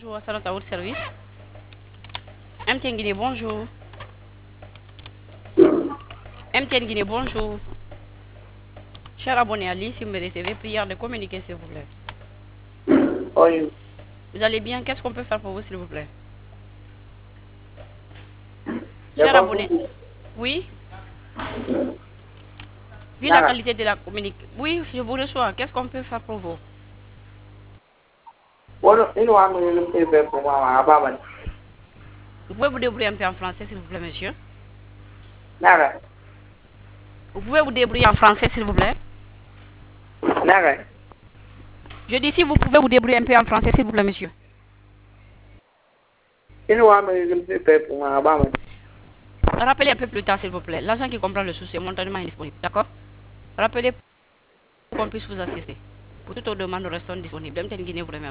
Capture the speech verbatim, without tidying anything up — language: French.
Bonjour, salut à votre service. M T N Guinée, bonjour. M T N Guinée, bonjour. Cher abonné Ali, si vous me recevez, prière de communiquer s'il vous plaît. Oui. Vous allez bien? Qu'est-ce qu'on peut faire pour vous s'il vous plaît? J'ai Cher pas abonné. compris. Oui? Vu la Nada. qualité de la communication. Oui, je vous reçois. Qu'est-ce qu'on peut faire pour vous? Bueno, ino wa mi lu pe pe pour moi aba man. Vous pouvez vous débrouiller un peu en français s'il vous plaît, monsieur? Nada. Vous pouvez vous débrouiller en français s'il vous plaît? Nada. Je dis si vous pouvez vous débrouiller un peu en français s'il vous plaît, monsieur. Ino wa mi lu pe pe pour moi aba man. Rappelez un peu plus tard s'il vous plaît. L'agent qui comprend le souci momentanément est disponible. D'accord? Rappelez pour qu'on puisse vous assister. Pour toute autre demande, nous restons disponibles. M T N Guinée vous remercie.